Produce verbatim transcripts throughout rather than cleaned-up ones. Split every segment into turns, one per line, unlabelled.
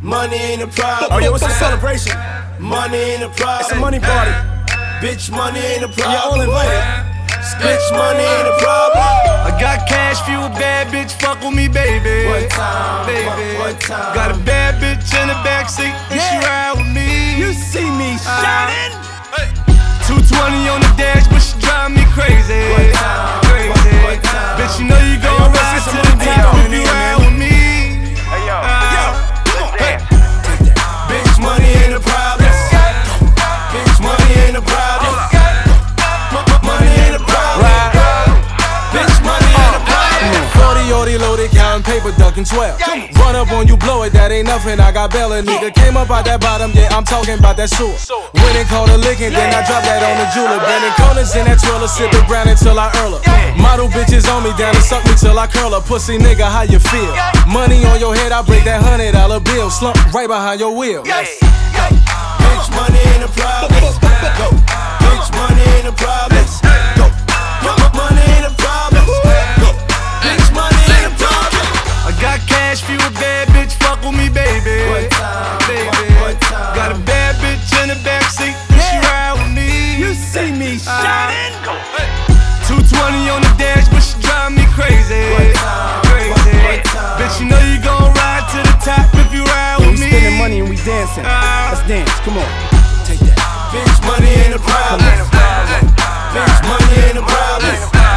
Money ain't a problem.
Oh, yo, it's a celebration.
Money ain't a problem.
It's a money party.
Bitch, money ain't a problem.
You're all invited.
Bitch, money ain't a problem.
I got cash for you, a bad bitch, fuck with me, baby.
One time,
baby.
one time.
Got a bad bitch in the backseat, and she ride with me.
You see me shining.
Uh, two twenty on the dash, but she drive me crazy.
One time,
crazy.
one time.
Bitch, you know you gon' ride to the top if you ride with me.
Hey, yo.
Uh,
Yo, come on.
hey.
Bitch, money ain't a problem. Bitch, money ain't a problem. Money ain't a problem. Bitch, money ain't a problem.
forty orty loaded, counting paper, ducking twelve. Run up on you, blow it, that ain't nothing. I got Bella, nigga. Came up out that bottom, yeah, I'm talking about that sewer. Went and called a lickin', then I dropped that on the jeweler. Bending corners in that twirler, sipping brown until I earl her. Model bitches on me, down and suck me till I curl her. Pussy nigga, how you feel? Money on your head, I break that hundred dollar bill. Slump right behind your wheel.
Bitch, money ain't a problem. Go. Bitch, money ain't a problem. Go. Money ain't a problem. Go. Bitch, money ain't a problem.
I got cash for you, a bad bitch, fuck with me, baby.
One time,
baby.
one time.
Got a bad bitch in the backseat, and she ride with me.
You see me shining.
two twenty on the dash, but she drive me crazy.
One time,
crazy.
one time.
Bitch, you know you gon' ride to the top if you ride
Yeah,
with
we
me.
spending money and we dancing.
Ah.
Let's dance, come on. Take that.
Bitch, money ain't a problem. Bitch, money ain't a problem.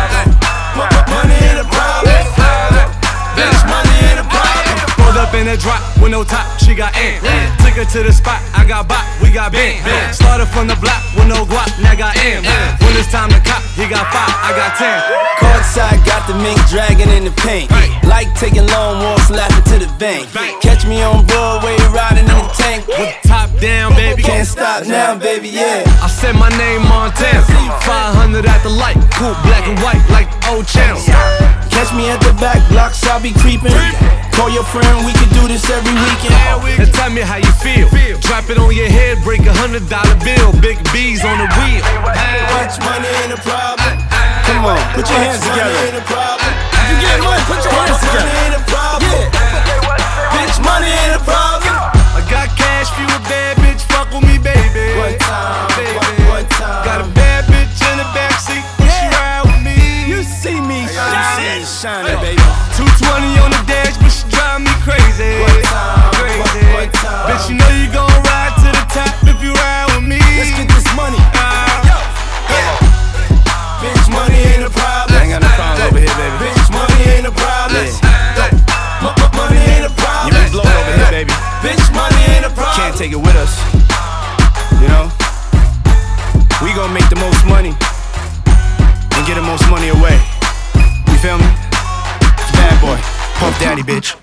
Money ain't a problem. Bitch, money ain't a problem.
Pulled up in a drop with no top, she got in. Took her to the spot, I got bop, we got bang. Started from the block with no guap, now got M. When it's time to cop, he got five, I got ten.
Courtside, got the mink dragging in the paint. Like taking long walks, laughing to the bank. Catch me on Broadway, riding in the tank.
With top down, baby.
Can't stop now, baby, yeah.
I said my name Montana. five hundred at the light, cool black and white like old channel.
Catch me at the back blocks, I'll be creeping. Call your friend, we can do this every weekend.
And tell me how you feel. Drop it on your head, break a hundred dollar bill. Big B's on the wheel.
Bitch, money ain't a problem.
Come on, put your hands
Money
together.
ain't a problem.
You get money, put your hands
Money
together.
ain't a problem. Bitch, money ain't a problem.
I got cash for you, a bad bitch, fuck with me, baby.
One time,
baby.
one time.
Got a bad bitch in the backseat, and she ride with me.
You see me shining, shining, baby.
two twenty on the dash, but she drive me crazy.
One time,
crazy.
one time.
Bitch, you know you gon' ride to the top if you ride with me.
Let's get this money.
Bitch, money ain't a problem.
I ain't got no problems over here, baby.
Bitch, money ain't a problem. Money ain't a problem.
You been blowing over here, baby.
Bitch, money ain't a problem.
Can't take it with us. You know? We gon' make the most money and get the most money away. You feel me? It's Bad Boy, Puff Daddy, bitch.